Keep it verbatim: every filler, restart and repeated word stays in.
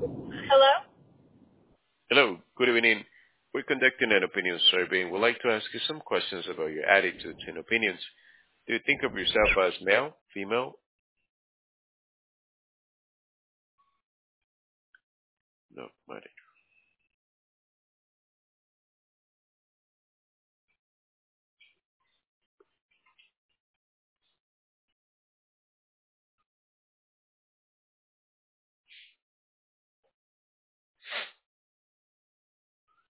Hello? Hello, good evening. We're conducting an opinion survey and would like to ask you some questions about your attitudes and opinions. Do you think of yourself as male, female? No, matter.